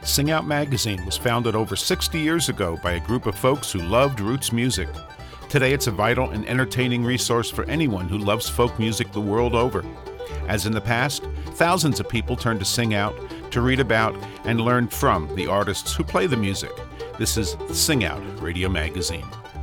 Sing Out magazine was founded over 60 years ago by a group of folks who loved roots music. Today it's a vital and entertaining resource for anyone who loves folk music the world over. As in the past, thousands of people turn to Sing Out to read about and learn from the artists who play the music. This is Sing Out Radio Magazine.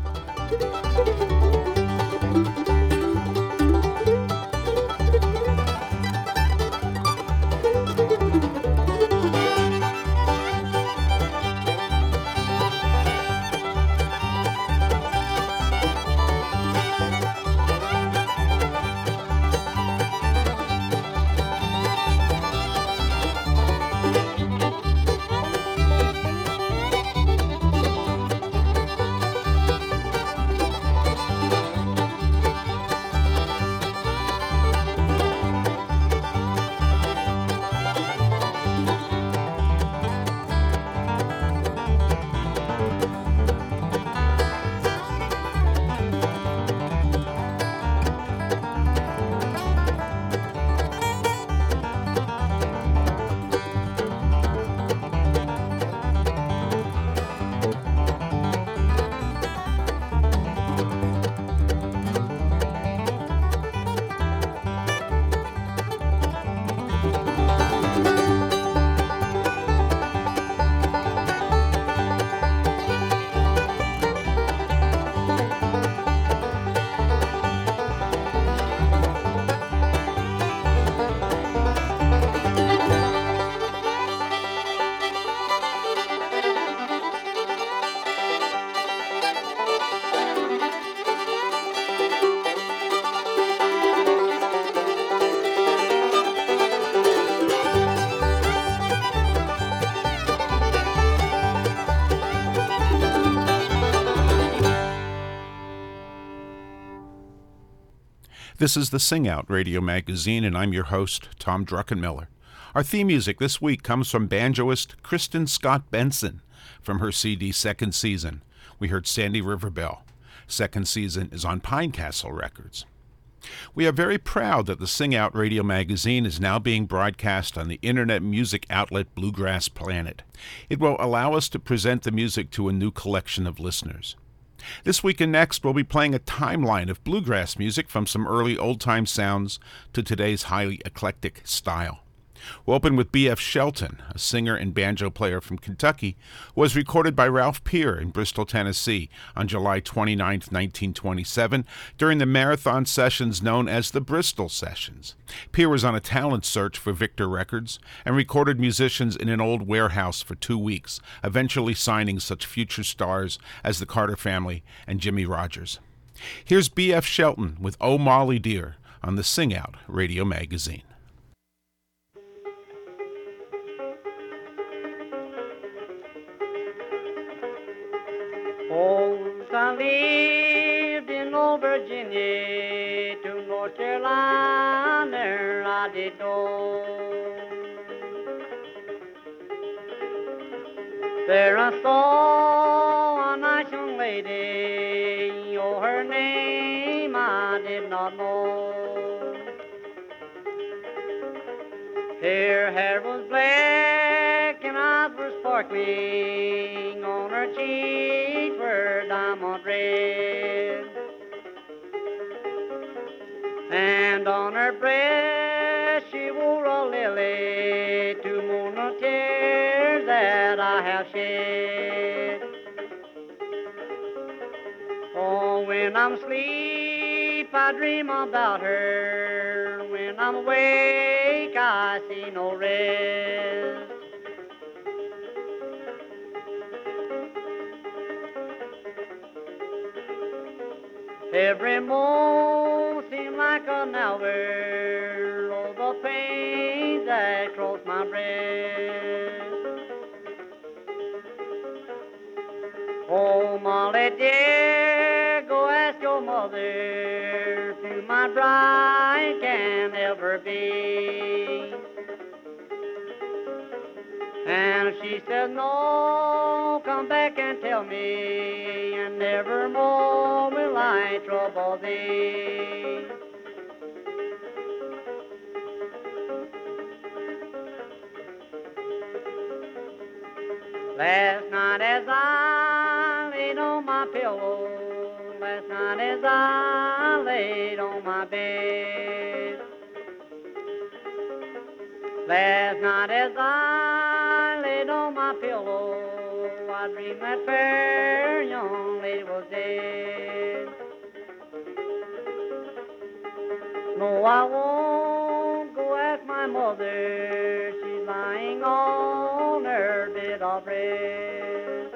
This is the Sing Out Radio Magazine, and I'm your host, Tom Druckenmiller. Our theme music this week comes from banjoist Kristen Scott Benson from her CD Second Season. We heard Sandy River Bell. Second Season is on Pinecastle Records. We are very proud that the Sing Out Radio Magazine is now being broadcast on the internet music outlet Bluegrass Planet. It will allow us to present the music to a new collection of listeners. This week and next, we'll be playing a timeline of bluegrass music from some early old-time sounds to today's highly eclectic style. We'll open with B.F. Shelton, a singer and banjo player from Kentucky, who was recorded by Ralph Peer in Bristol, Tennessee on July 29, 1927, during the marathon sessions known as the Bristol Sessions. Peer was on a talent search for Victor Records and recorded musicians in an old warehouse for 2 weeks, eventually signing such future stars as the Carter Family and Jimmy Rogers. Here's B.F. Shelton with Oh Molly Dear on the Sing Out Radio Magazine. I lived in old Virginia to North Carolina, I did go. There I saw a nice young lady, oh, her name I did not know. Her hair was black and eyes were sparkling, on her cheeks were diamond red, and on her breast she wore a lily to mourn the tears that I have shed. Oh, when I'm asleep I dream about her, when I'm awake I see no rest. Every moment seemed like an hour, oh, the pain that crossed my breast. Oh, Molly dear, go ask your mother who my bride can ever be. And she said, no, come back and tell me, and never more will I trouble thee. Last night as I laid on my pillow, last night as I laid on my bed, last night as I laid on my pillow, I dreamed that fair young lady was dead. No, I won't go ask my mother, she's lying on her bed of rest.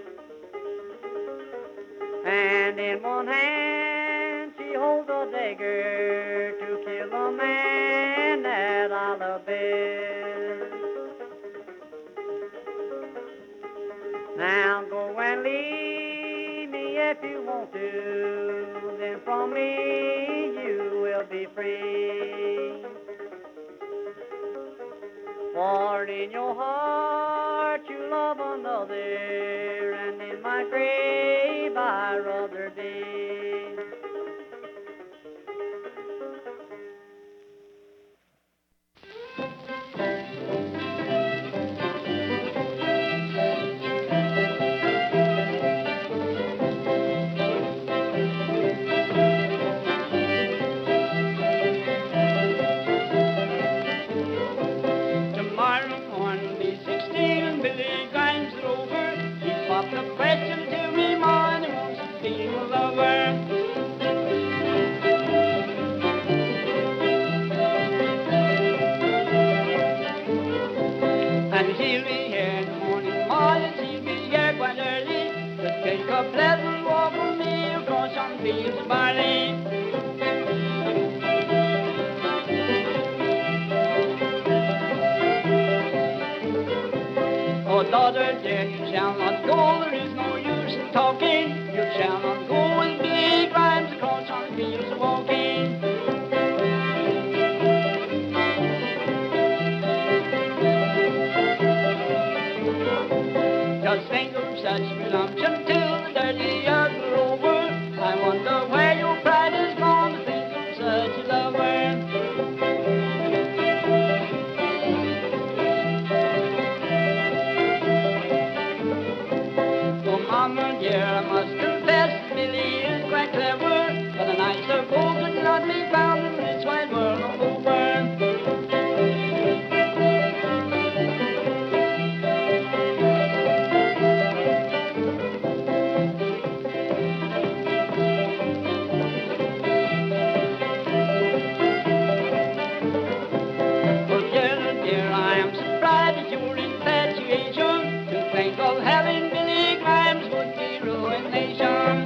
And in one hand she holds a dagger to kill a man that I love best. Now go and leave me if you want to, then from me you will be free. For in your heart you love another, and in my grave I rather be. Oh, daughter dear, you shall not go, there is no use in talking. You shall not go with big rhymes across on fields walking. Just think of such presumption till the dirty years are over. I wonder where your pride is gone to think of such a lover. Mama dear, I must confess, Billy is quite clever, but a nicer fool could not be found in this wide world over. Well, dear, I am surprised at your infatuation. To think of having Billy Grimes would be ruination.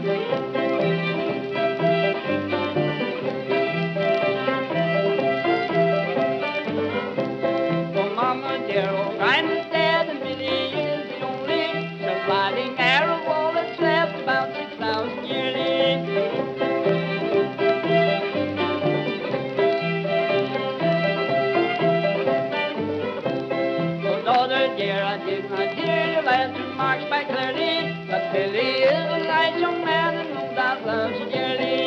Oh, Mama dear, oh, Grimes is dead and Billy is the only surviving heir of all that's left, about 6,000 yearly. Oh, daughter dear, I did not hear your last remarks quite clearly, but Billy is a nice young man and no doubt loves you dearly.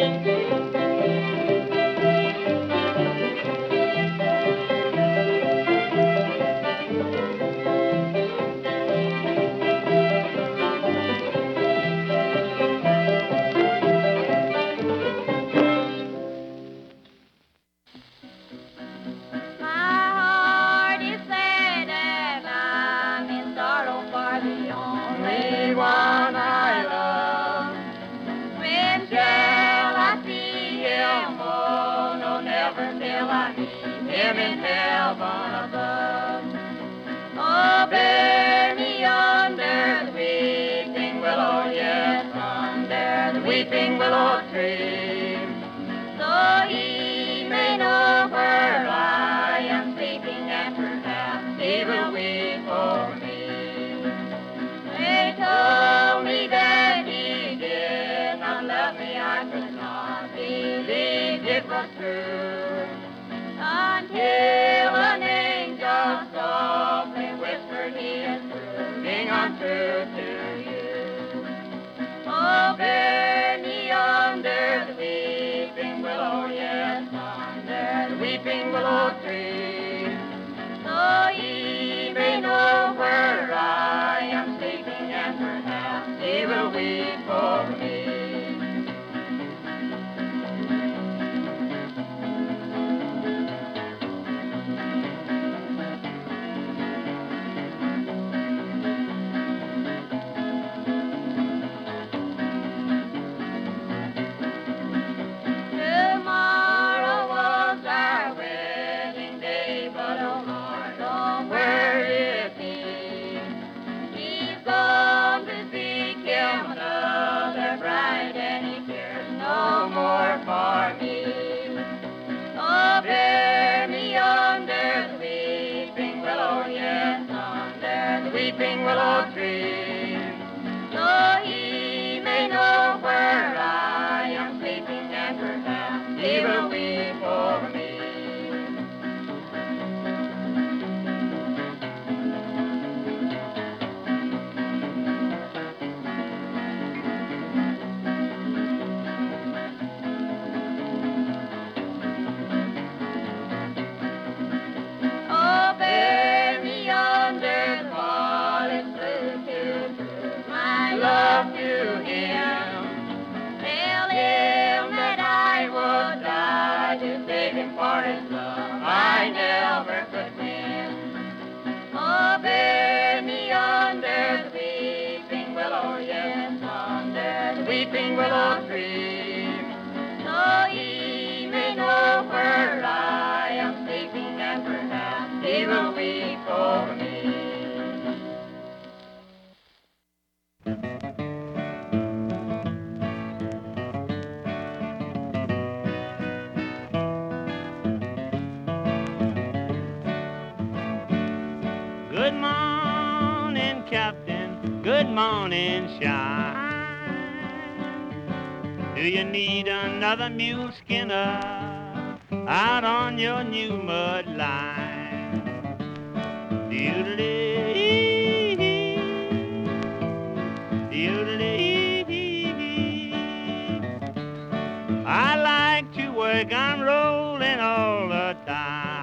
My heart is sad and I'm in sorrow for the only one I love. When shall I see him? Oh, no, never till I meet him in heaven above. Oh, bear me under the weeping willow, yes, under the weeping willow tree, so he may know where I am sleeping, and perhaps he will weep for me. They told me that he did not love me, I could not believe it was true, until an angel softly whispered he is proving untrue to you. Oh, bear me under the weeping willow, yes, under the weeping willow tree, so ye may know where I am sitting. weeping willow tree. So he may know where I am sleeping, and perhaps he will weep over me. Oh, bear me under the fallen blue to prove my love to him. Tell him that I would die to save him for his love I never could win. Oh, bear me under the weeping willow, yes, under the Weeping willow tree. so he may know where I am sleeping, and perhaps He will weep over me. Good morning, Captain. Good morning, Shine. Do you need another mule skinner out on your new mud line? Doodle-dee, doodle-dee. I like to work on rolling all the time.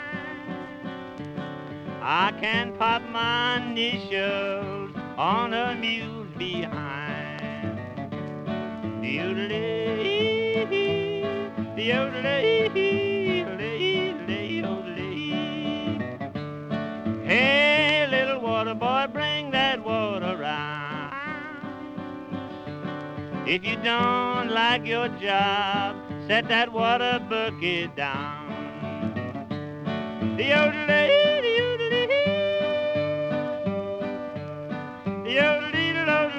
I can pop my initials on a mule's behind. Doodle-dee, doodle-dee, doodle-dee, doodle-dee. Hey, little water boy, bring that water round. If you don't like your job, set that water bucket down. Doodle-dee, doodle-dee, doodle-dee,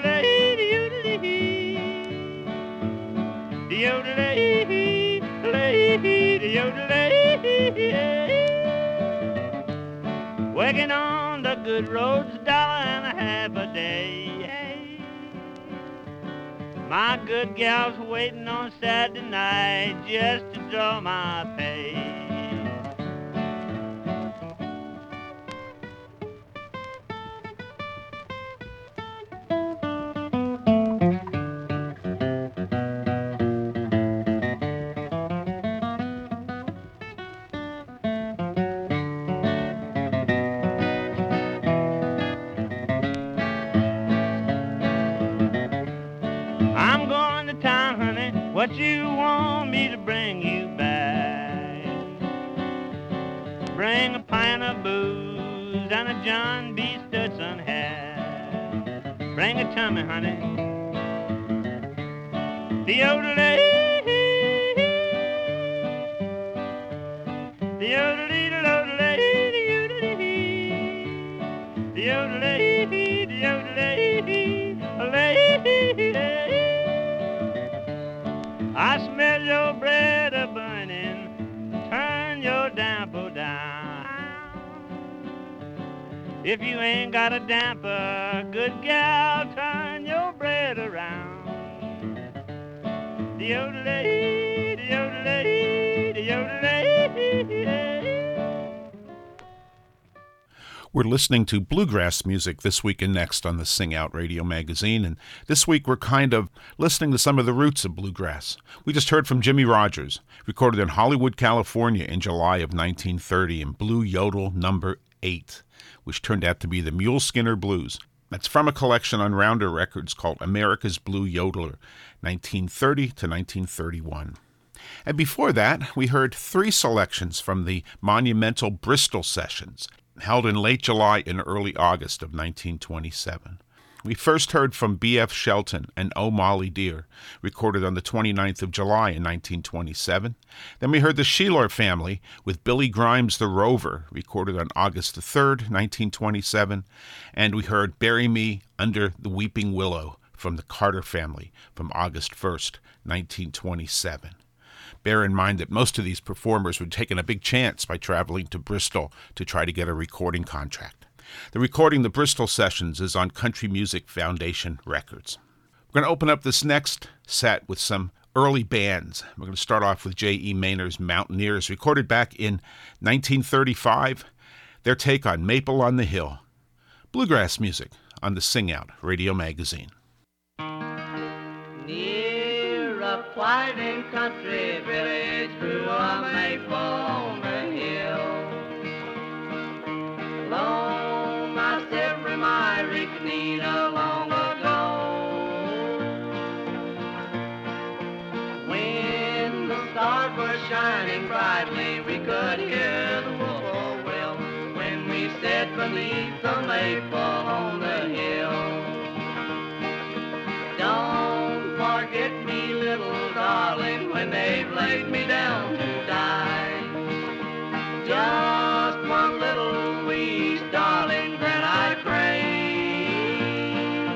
doodle-dee, doodle-dee. Working on the good roads, $1.50 a day. My good gal's waiting on Saturday night just to draw my pay. I'm going to town, honey. What you want me to bring you back? Bring a pint of booze and a John B. Stetson hat. Bring a tummy, honey. Doodle-dee, doodle-dee, doodle-dee, doodle-dee, doodle-dee. I smell your bread a burning, turn your damper down. If you ain't got a damper, good gal, turn your bread around. Doodle-dee, doodle-dee, doodle-dee. We're listening to bluegrass music this week and next on the Sing Out Radio magazine, and this week we're kind of listening to some of the roots of bluegrass. We just heard from Jimmie Rodgers, recorded in Hollywood, California in July of 1930 in Blue Yodel No. 8, which turned out to be the Mule Skinner Blues. That's from a collection on Rounder Records called America's Blue Yodeler, 1930 to 1931. And before that, we heard 3 selections from the monumental Bristol Sessions, held in late July and early August of 1927. We first heard from B.F. Shelton and Oh Molly Dear, recorded on the 29th of July in 1927. Then we heard the Sheeler Family with Billy Grimes the Rover, recorded on August the 3rd, 1927. And we heard Bury Me Under the Weeping Willow from the Carter Family from August 1st, 1927. Bear in mind that most of these performers were taking a big chance by traveling to Bristol to try to get a recording contract. The recording, the Bristol Sessions, is on Country Music Foundation Records. We're going to open up this next set with some early bands. We're going to start off with J.E. Maynor's Mountaineers, recorded back in 1935. Their take on Maple on the Hill. Bluegrass music on the Sing Out Radio Magazine. Near a quiet country village grew a maple on the hill. Long I said from my Ricanina long ago. When the stars were shining brightly, we could hear the whippoorwill when we sat beneath the maple on the hill. Don't forget me, little darling, when they've laid me down to die. Just one little wee darling that I crave.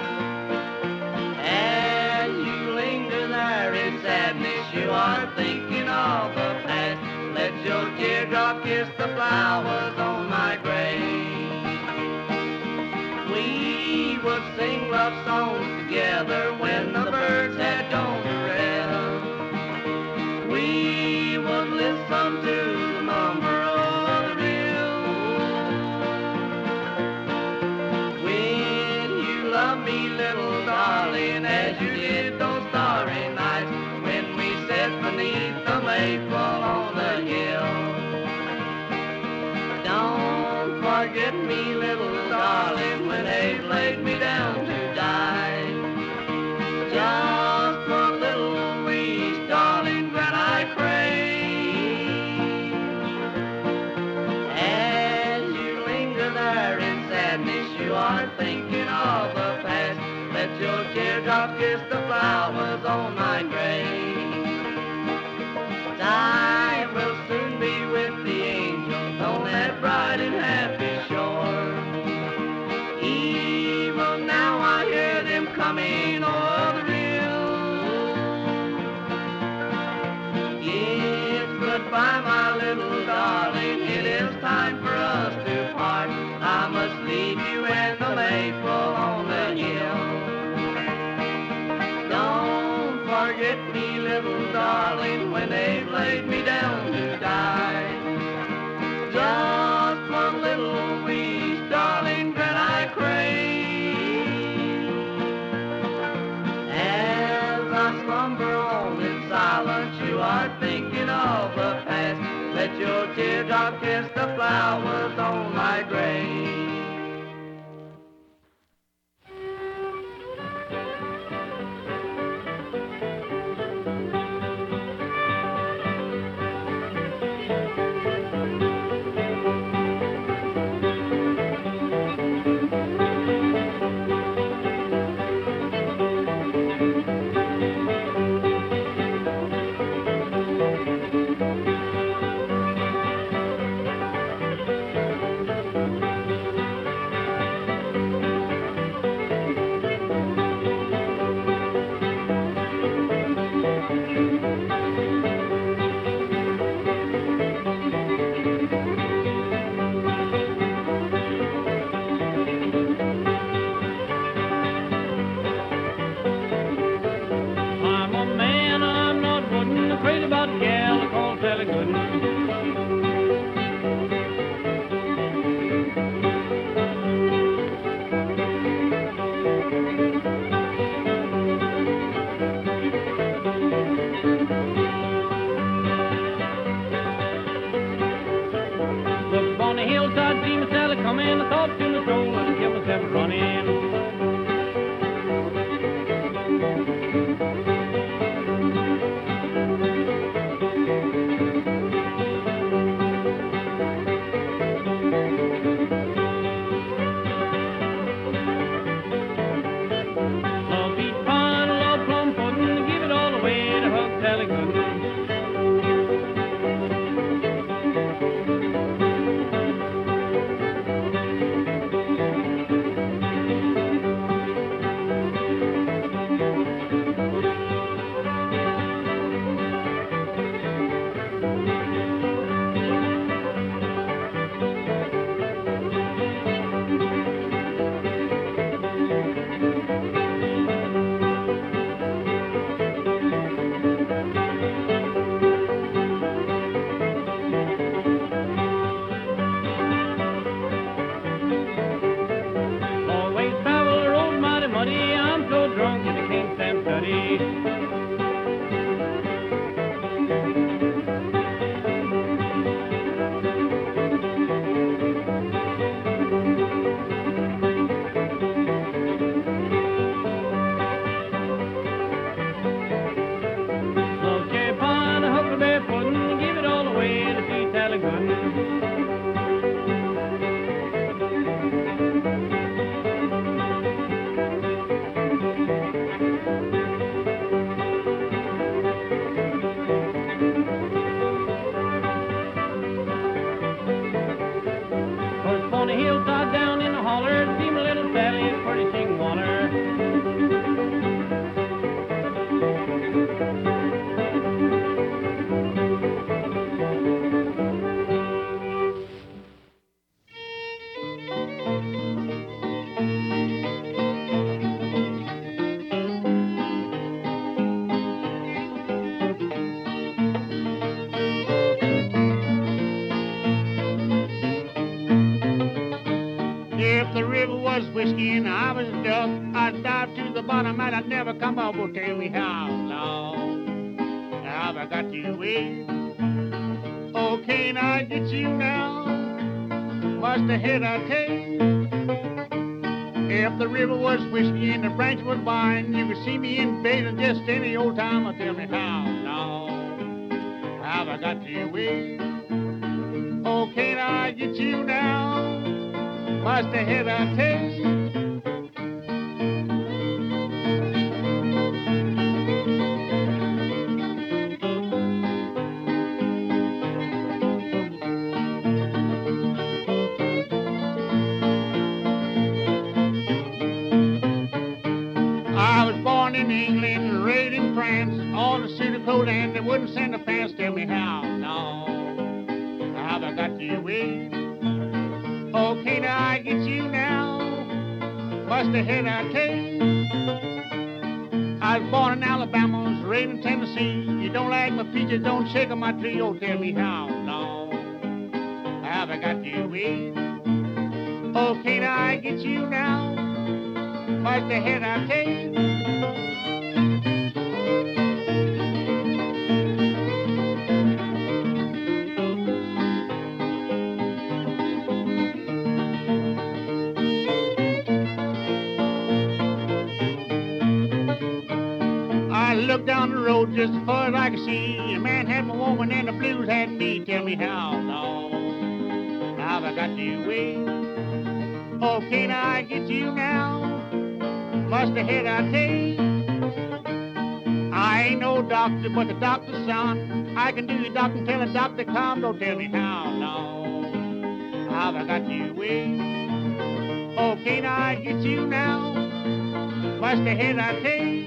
As you linger there in sadness, you are thinking of the past. Let your teardrop kiss the flowers on my grave. We would sing love songs together when the birds had gone to rest. We would listen to the murmur of the rill. When you love me, little darling, as you did those starry nights when we sat beneath the maple on the hill. Don't forget me, little darling, when they've laid me down to die. Just one little wee darling that I crave. As you linger there in sadness, you are thinking of the past. Let your teardrop kiss the flowers on my grave. I will soon be with the angels on that bright and happy shore. Even now I hear them coming o'er the rill. Yes, goodbye, my little darling, it is time for us to part. I must leave you in the maple on the hill. Don't forget me, little darling, when they've laid me down to die. Just one little wee darling that I crave. As I slumber on in silence, you are thinking of the past. Let your teardrop kiss the flowers on my grave. the hilltop, down in the holler, see my little Sally is pretty sing waller. If the river was whiskey and I was a duck, I'd dive to the bottom and I'd never come up. Well, tell me how long have I got you with? Oh, can't I get you now? Must have hit a tape. If the river was whiskey and the branch was wine, you could see me in bathing just any old time. Oh, tell me how long have I got you with? Oh, can't I get you now? Must have hit a taste. I was born in England, raised in France, on the suit of coat and they wouldn't send a pants. Tell me how long have I got you with? Oh, can't I get you now? Must have hit a taste. I was born in Alabama, was raised in Tennessee. You don't like my peaches, don't shake on my tree. Oh, tell me how long have I got you with? Oh, can't I get you now? Must have hit a taste. I looked down the road just as far as I could see. A man had my woman and the blues had me. Tell me how long have I got you with? Oh, can't I get you now? Must have hit a taste. I ain't no doctor, but the doctor's son. I can do your doctor until the doctor comes. Don't tell me how long have I got you with? Oh, can't I get you now? Must have hit a taste.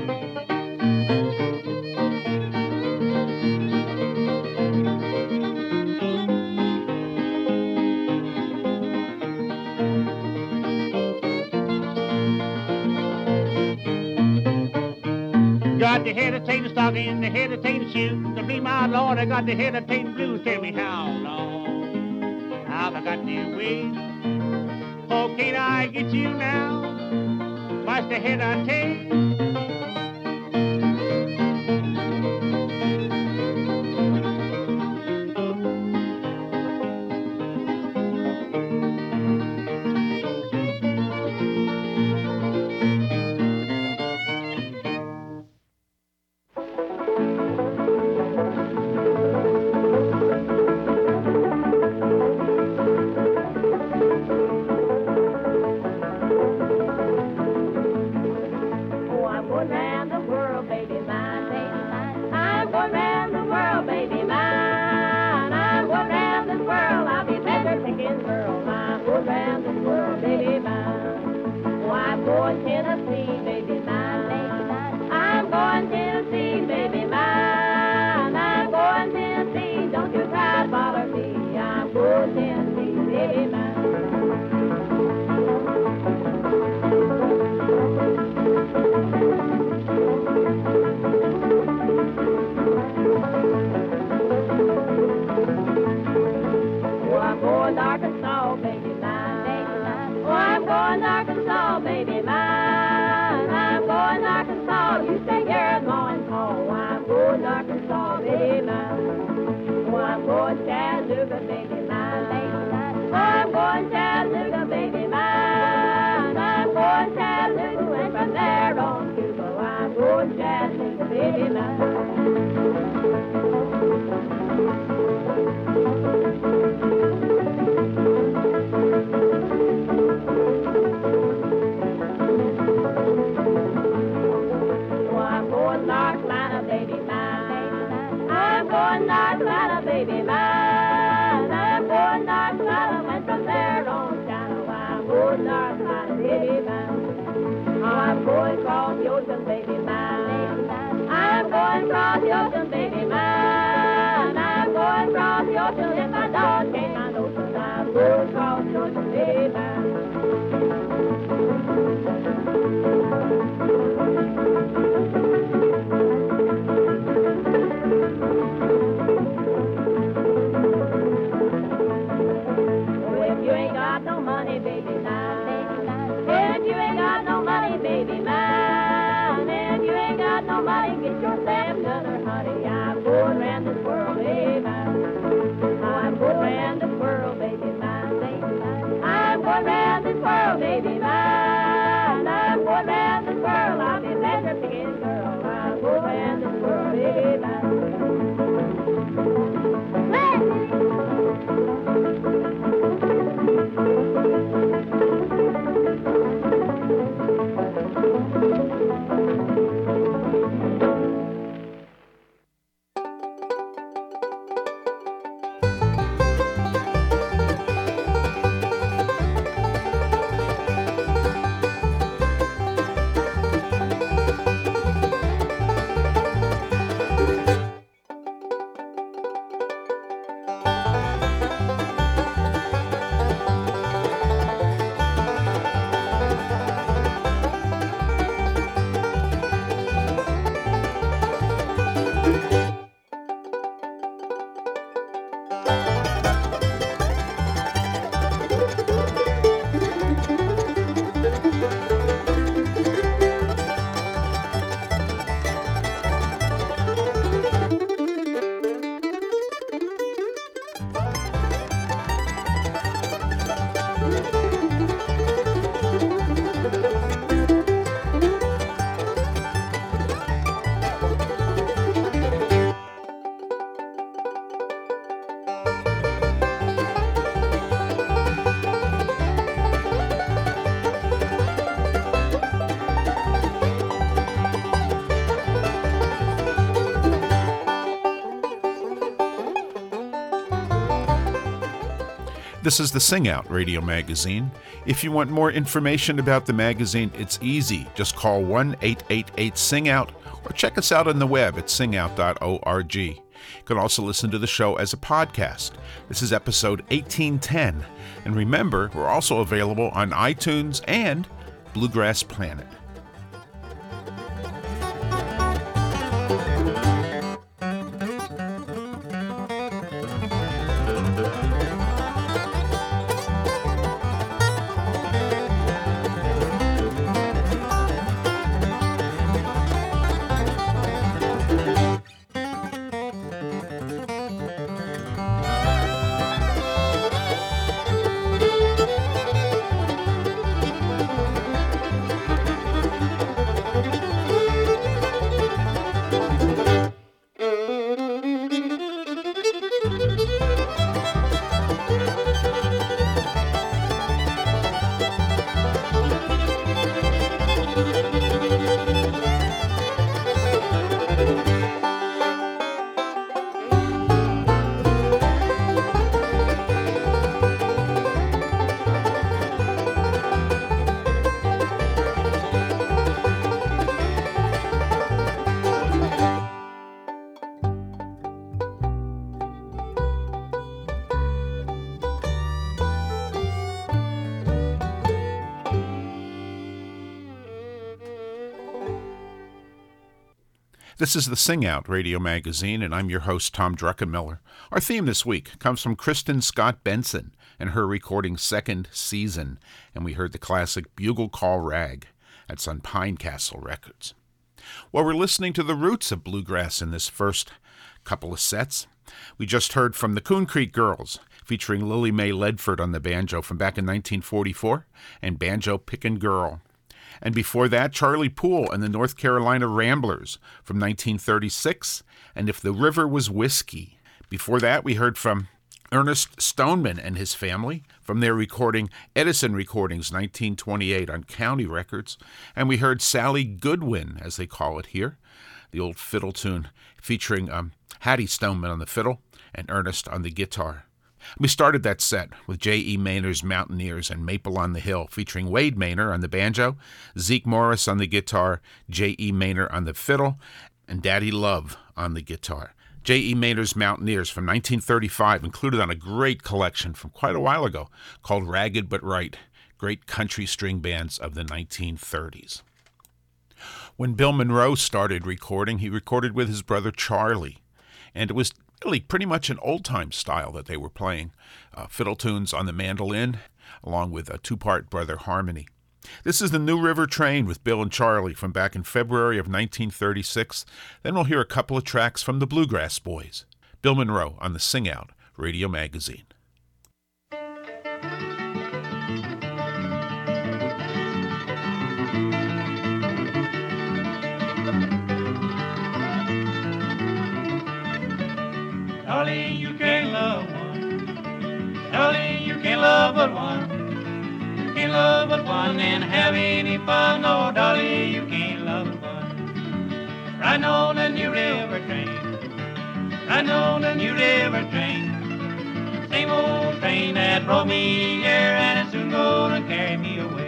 Got the hesitating stocking, the hesitating shoe. To be my Lord, I got the hesitating blues. Tell me how long have I got you with? Oh, can't I get you now? Must have hit a taste. go across Georgia way bound. Oh, if you ain't got no money, baby, now. If you ain't got no money, baby, man. If you ain't got no money, get yourself another honey. I'm going round this world, baby, man. I'm going round this world, baby, man. I'm going round this world, baby, man. I'm going round this world. I'll be better picking girl. I'm going round this world, baby, man. This is the Sing Out Radio Magazine. If you want more information about the magazine, it's easy. Just call 1-888-SING-OUT or check us out on the web at singout.org. You can also listen to the show as a podcast. This is episode 1810. And remember, we're also available on iTunes and Bluegrass Planet. This is the Sing Out Radio Magazine, and I'm your host, Tom Druckenmiller. Our theme this week comes from Kristen Scott Benson and her recording Second Season, and we heard the classic Bugle Call Rag. That's on Pine Castle Records. Well, we're listening to the roots of bluegrass in this first couple of sets. We just heard from the Coon Creek Girls, featuring Lily Mae Ledford on the banjo from back in 1944, and Banjo Pickin' Girl. And before that, Charlie Poole and the North Carolina Ramblers from 1936, and If the River Was Whiskey. Before that, we heard from Ernest Stoneman and his family from their recording Edison Recordings 1928 on County Records. And we heard Sally Goodwin, as they call it here, the old fiddle tune featuring Hattie Stoneman on the fiddle and Ernest on the guitar. We started that set with J.E. Maynor's Mountaineers and Maple on the Hill, featuring Wade Maynor on the banjo, Zeke Morris on the guitar, J.E. Maynor on the fiddle, and Daddy Love on the guitar. J.E. Maynard's Mountaineers from 1935, included on a great collection from quite a while ago called Ragged But Right, Great Country String Bands of the 1930s. When Bill Monroe started recording, he recorded with his brother Charlie, and it was really pretty much an old-time style that they were playing, fiddle tunes on the mandolin, along with a two-part brother harmony. This is the New River Train with Bill and Charlie from back in February of 1936. Then we'll hear a couple of tracks from the Bluegrass Boys. Bill Monroe on the Sing Out Radio Magazine. Darling, you can't love one. Darling, you can't love but one. Can't love but one and have any fun. No, darling, you can't love but one. Riding on the New River train, riding on the New River train. Same old train that brought me here, and it's soon gonna carry me away.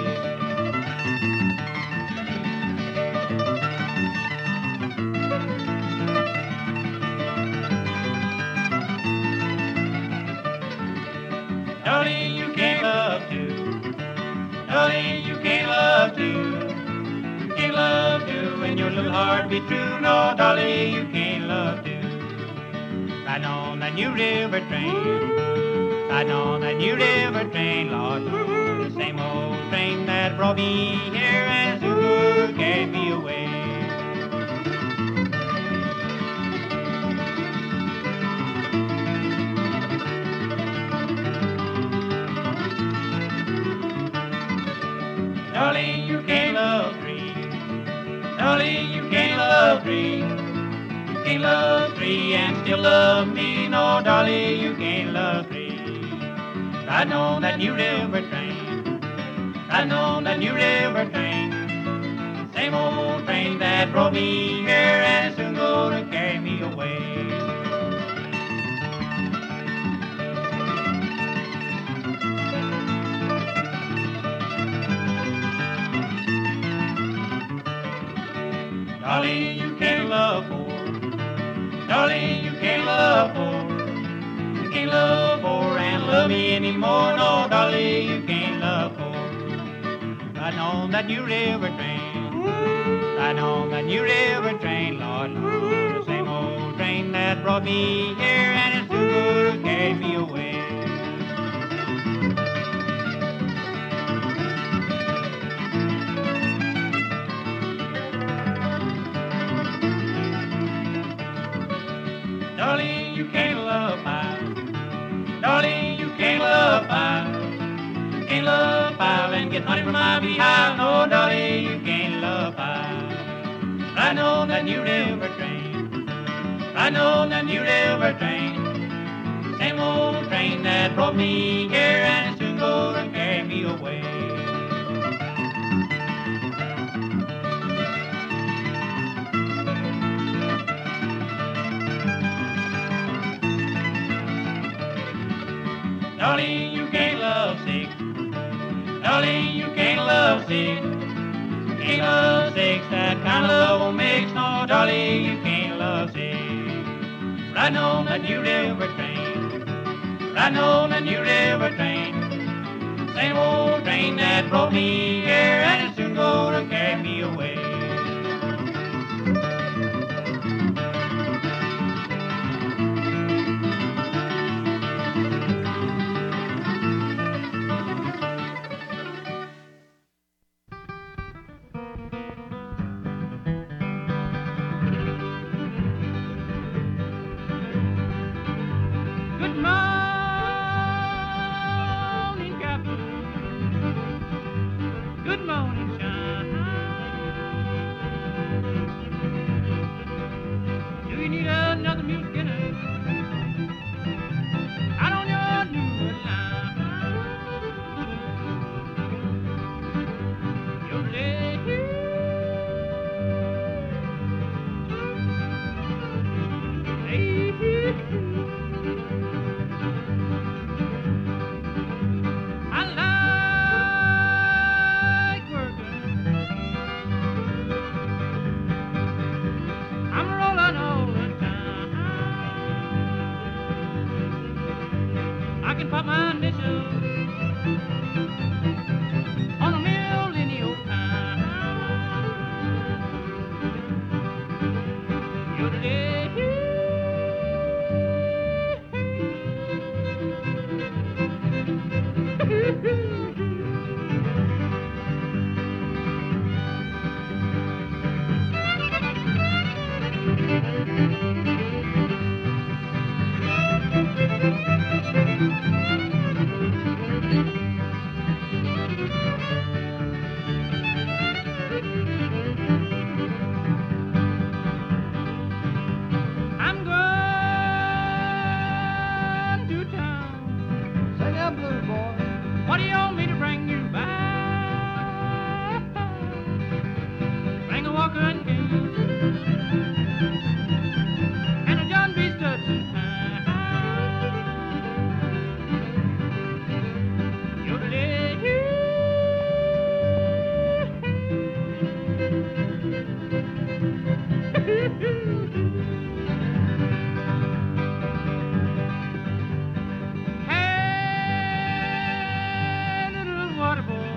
Darling, you can't love two. Darling, you can't love two. You can't love two when your little heart be true. No, darling, you can't love two. Riding on that New River train, riding on that New River train, Lord, the same old train that brought me here and soon carried me away. Darling, you can't love three. Darling, you can't love three. You can't love three and still love me. No, darling, you can't love three. Riding on that New River train, riding on that New River train. Same old train that brought me here and it's soon gonna carry me away. Darling, you can't love four. Darling, you can't love four. You can't love four and love me anymore. No, darling, you can't love four. Riding on that New River train, riding on that New River train, Lord, Lord, the same old train that brought me here and it's too good to carry me away. Darling, you can't love five. Darling, you can't love five. You can't love five and get money from my behind. No, darling, you can't love five. Riding on that New River train, riding on that New River train. Same old train that brought me here and it's soon gonna carry me away. Darling, you can't love six. Darling, you can't love six. You can't love six. That kind of love won't mix. No, darling, you can't love six. Riding on that New River train, riding on that New River train. Same old train that brought me here and it's soon gonna carry me away. Good morning, Captain. I'm going to town. Sing that blues, boy. What do you want me to bring you back? Bring a walker and cane and a John B. Stetson. Hey, little water boy,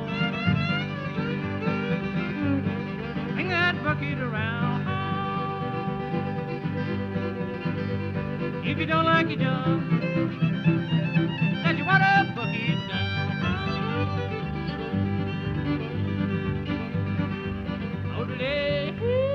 bring that bucket around. If you don't like your job, let your water bucket down. Oh, today.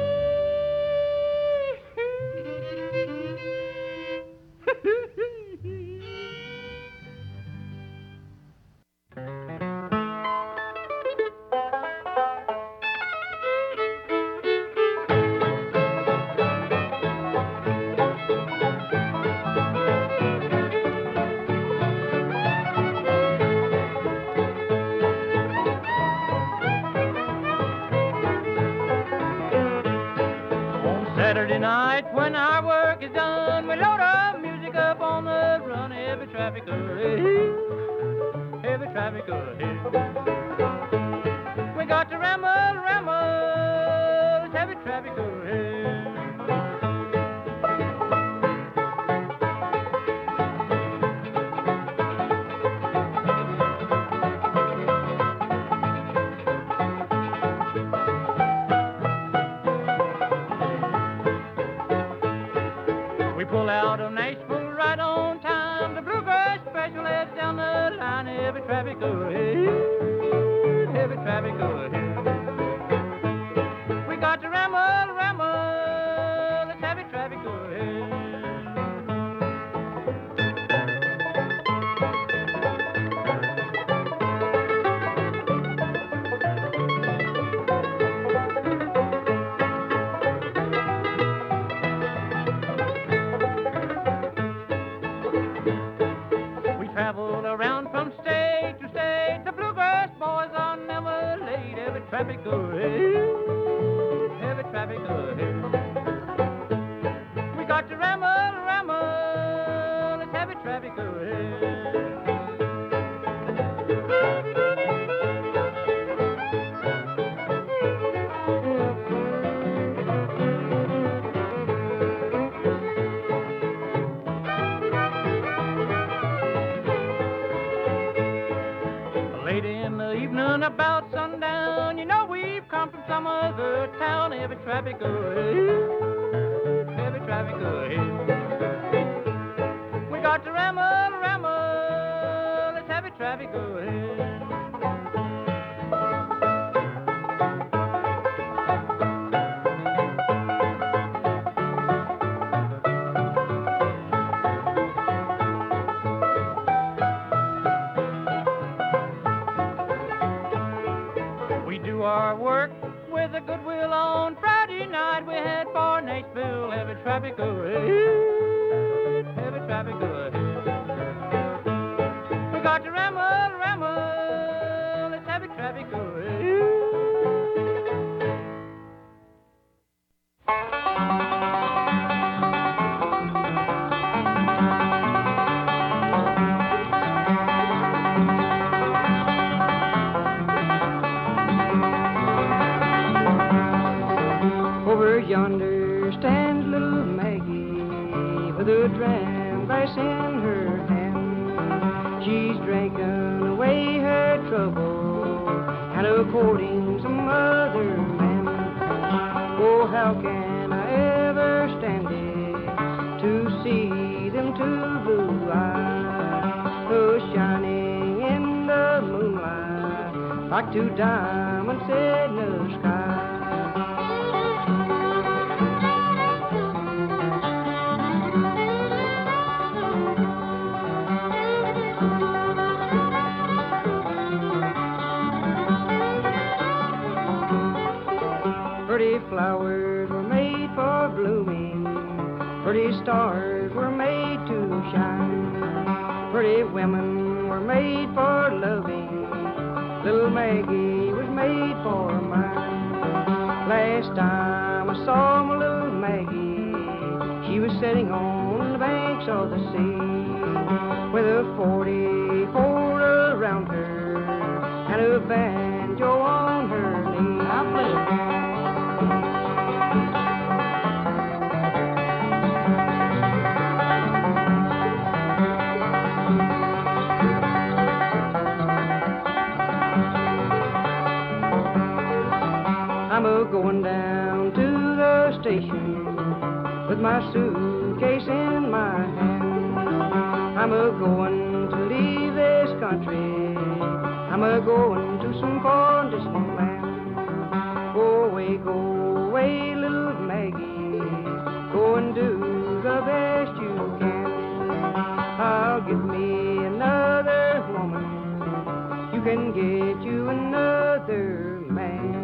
Saturday night when our work is done, we load our music up on the run. Heavy traffic ahead, heavy traffic ahead. We got to ramble, ramble, it's heavy traffic ahead. We pull out of Nashville right on time. The Bluegrass Special heads down the line. Heavy traffic ahead, heavy traffic ahead. We got to ramble, ramble, it's heavy traffic ahead. Traveled around from state to state. The Bluegrass boys are never late. Heavy traffic ahead, heavy traffic ahead. We got to ramble, ramble, it's heavy traffic ahead. Late in the evening about sundown, you know we've come from some other town. Heavy traffic ahead, heavy traffic ahead. We got to ramble, ramble, it's heavy traffic ahead. Our work with a goodwill on Friday night. We head for Nashville. Heavy traffic ahead, heavy traffic ahead. We got to ramble, ramble, it's heavy traffic ahead. Over yonder stands little Maggie with a dram glass in her hand. She's drinking away her trouble and a courting some other man. Oh, how can I ever stand it to see them two blue eyes shining in the like two diamonds in the sky. Pretty flowers were made for blooming, pretty stars were made to shine, pretty women were made for loving, little Maggie was made for mine. Last time I saw my little Maggie, she was sitting on the banks of the sea, with a 44 around her and a banjo on her knee. I play. I'm a-going down to the station with my suitcase in my hand. I'm a-going to leave this country. I'm a-going to some far distant land. Go away, little Maggie. Go and do the best you can. I'll get me another woman. You can get you another man.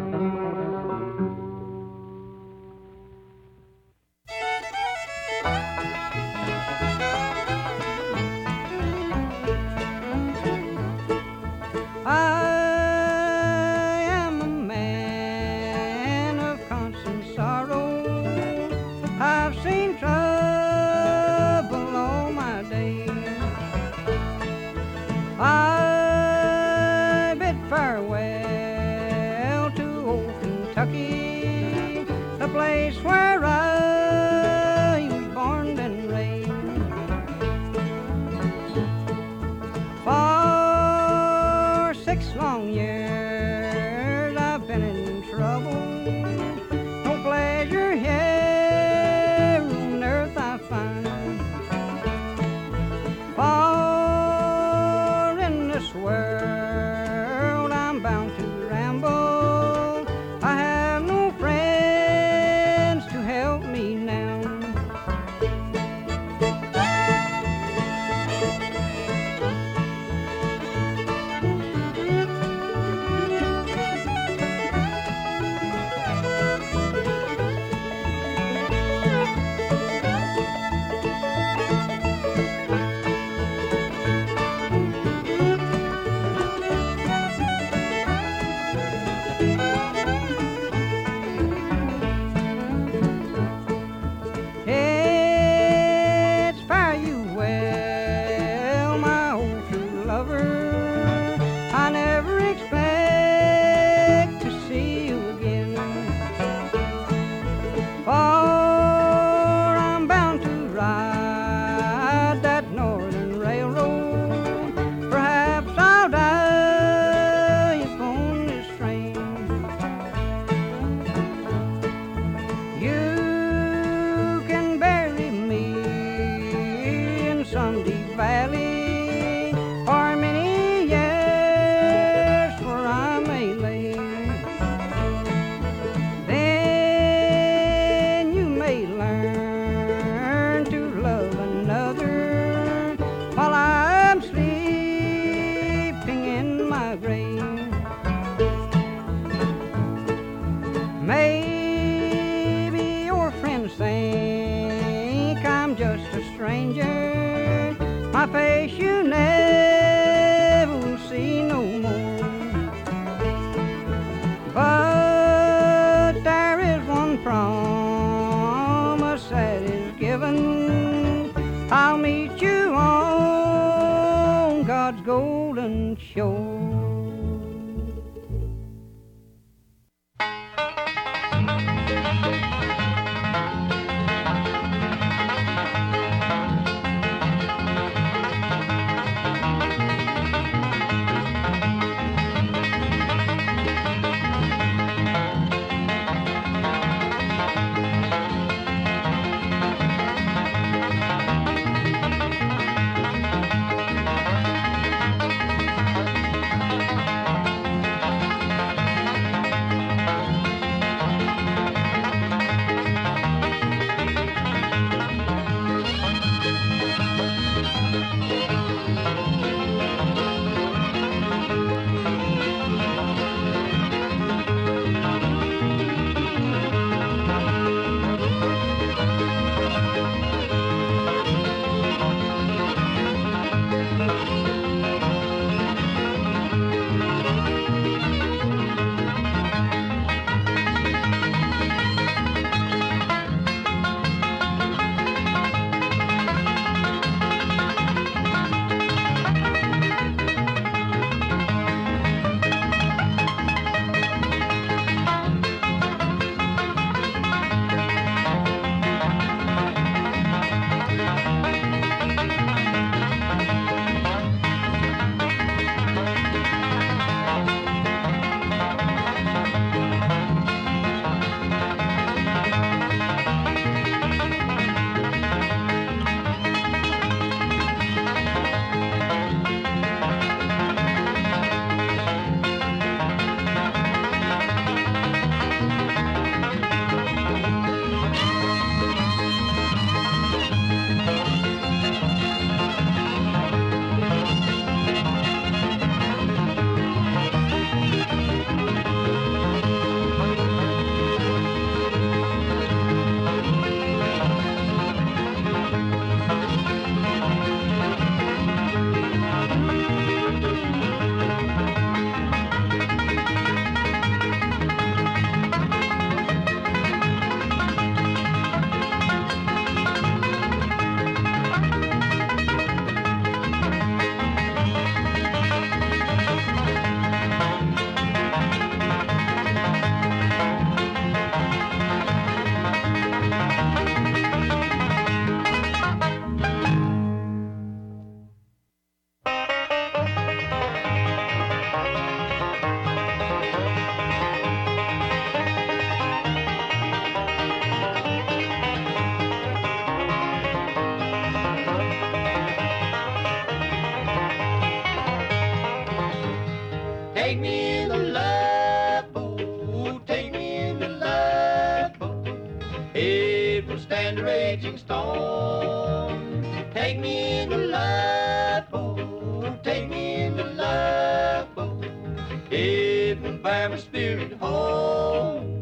Take me in the love boat, take me in the love boat. It will stand a raging storm. Take me in the love boat, take me in the love boat. It will bear my spirit home.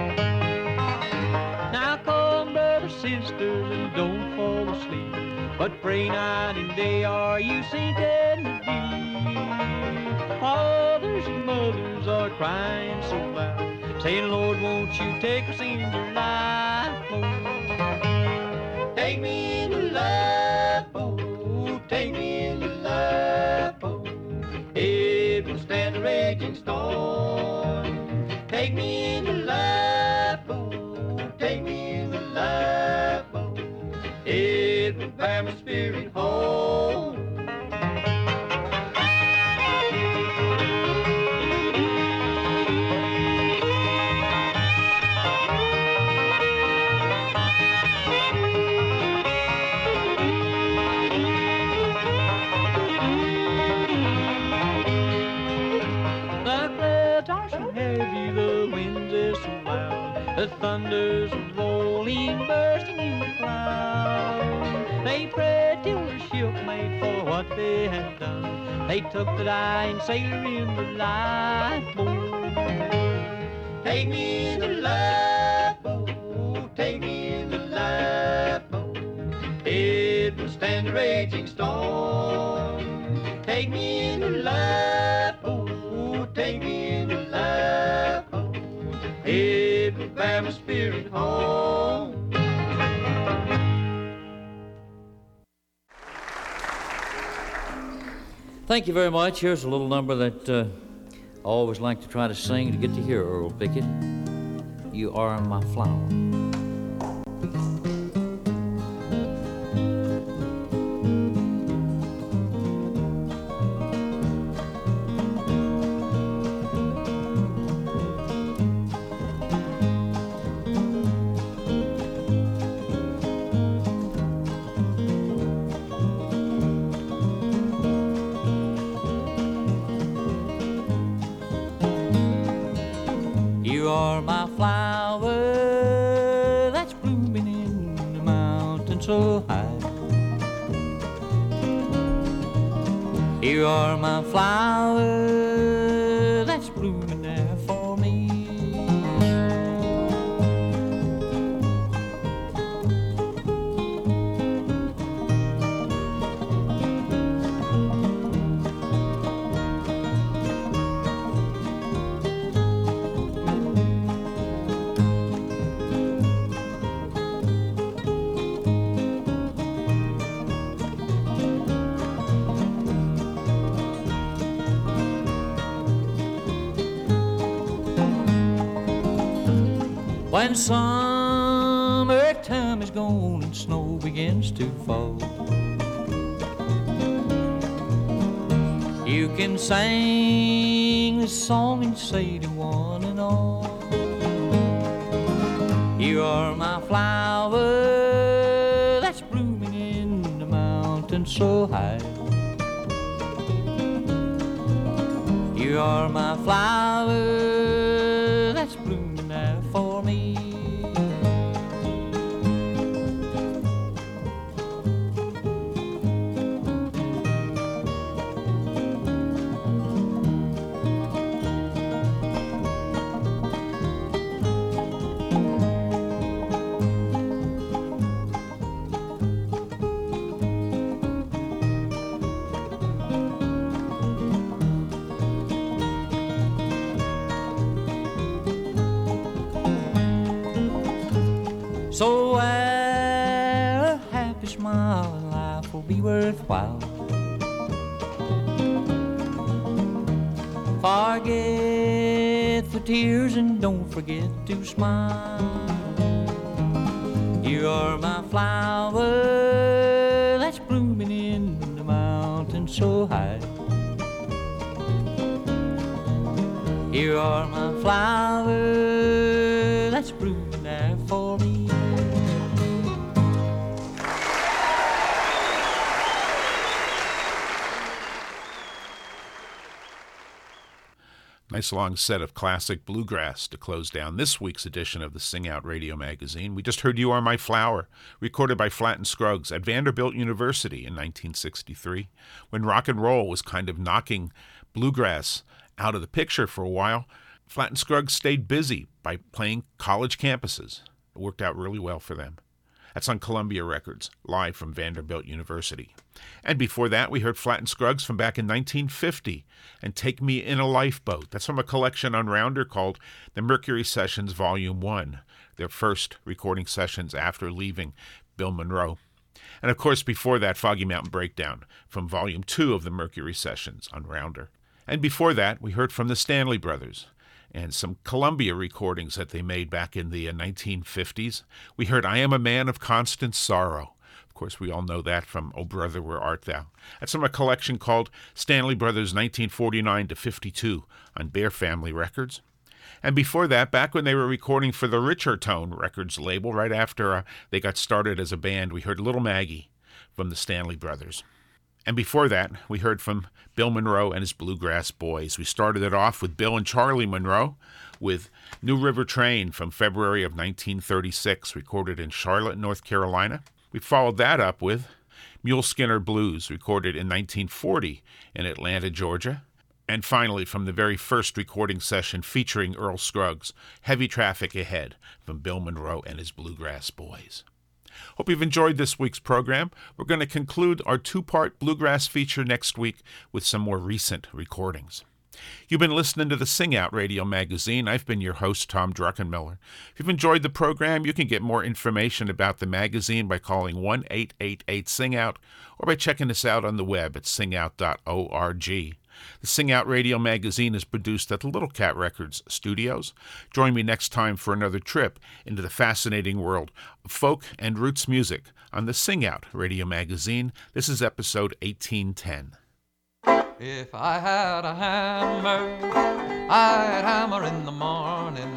Now come, brothers, sisters, and don't fall asleep, but pray night and day, are you sinking to deep? Fathers and mothers are crying so loud, saying, Lord, won't you take us in your lifeboat? Take me in the love boat, take me in the love boat. It will stand a raging storm. Take me in the love boat, take me in the love boat. It will bear my spirit home. The thunders rolling, bursting in the clouds. They prayed till the ship made for what they had done. They took the dying sailor in the lifeboat. Take me in the lifeboat, take me in the lifeboat. It will stand a raging storm. Take me in the lifeboat, take me in the lifeboat. It will bear my spirit home. Thank you very much. Here's a little number that I always like to try to sing to get to hear Earl Pickett. You Are My Flower. You are my flower that's blooming in the mountain so high. You are my flower that's blooming there for me. When summertime is gone and snow begins to fall, you can sing this song and say to one and all, you are my flower that's blooming in the mountain so high. You are my flower that's blooming there for me. So wear a happy smile and life will be worthwhile. Forget the tears and don't forget to smile. You are my flower that's blooming in the mountain so high. You are my flower that's blooming there for me. Nice long set of classic bluegrass to close down this week's edition of the Sing Out Radio Magazine. We just heard You Are My Flower, recorded by Flatt and Scruggs at Vanderbilt University in 1963, when rock and roll was kind of knocking bluegrass out of the picture for a while. Flatt and Scruggs stayed busy by playing college campuses. It worked out really well for them. That's on Columbia Records, live from Vanderbilt University. And before that, we heard Flatt and Scruggs from back in 1950 and Take Me in a Lifeboat. That's from a collection on Rounder called The Mercury Sessions Volume 1, their first recording sessions after leaving Bill Monroe. And of course, before that, Foggy Mountain Breakdown from Volume 2 of the Mercury Sessions on Rounder. And before that, we heard from the Stanley Brothers and some Columbia recordings that they made back in the 1950s. We heard I Am a Man of Constant Sorrow. Of course, we all know that from Oh Brother, Where Art Thou? That's from a collection called Stanley Brothers 1949 to 52 on Bear Family Records. And before that, back when they were recording for the Richer Tone Records label, right after they got started as a band, we heard Little Maggie from the Stanley Brothers. And before that, we heard from Bill Monroe and his Bluegrass Boys. We started it off with Bill and Charlie Monroe with New River Train from February of 1936, recorded in Charlotte, North Carolina. We followed that up with Mule Skinner Blues, recorded in 1940 in Atlanta, Georgia. And finally, from the very first recording session featuring Earl Scruggs, Heavy Traffic Ahead from Bill Monroe and his Bluegrass Boys. Hope you've enjoyed this week's program. We're going to conclude our two-part bluegrass feature next week with some more recent recordings. You've been listening to the Sing Out Radio Magazine. I've been your host, Tom Druckenmiller. If you've enjoyed the program, you can get more information about the magazine by calling 1-888-SING-OUT or by checking us out on the web at singout.org. The Sing Out Radio Magazine is produced at the Little Cat Records studios. Join me next time for another trip into the fascinating world of folk and roots music on the Sing Out Radio Magazine. This is episode 1810. If I had a hammer, I'd hammer in the morning,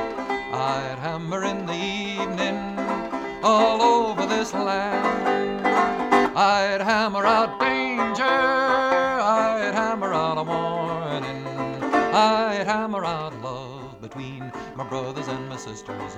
I'd hammer in the evening, all over this land. I'd hammer out danger, I'd hammer out a warning, I'd hammer out love between my brothers and my sisters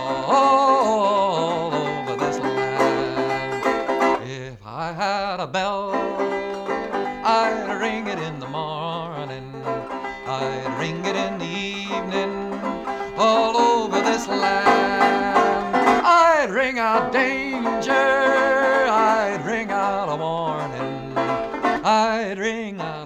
all over this land. If I had a bell, I'd ring it in the morning, I'd ring it in the evening, all over this land. I'd ring out danger, I'd ring out a warning, I'd ring out